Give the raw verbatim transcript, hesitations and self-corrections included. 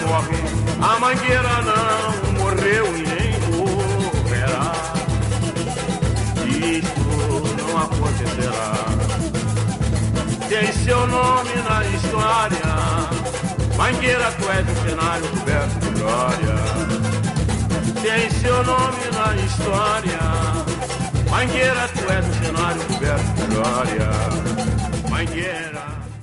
morre, a Mangueira não morreu e nem morrerá. Isto não acontecerá. Tem seu nome na história, Mangueira, tu és um cenário coberto de glória. Tem seu nome na história, Mangueira, tu és um cenário coberto de glória. Mangueira.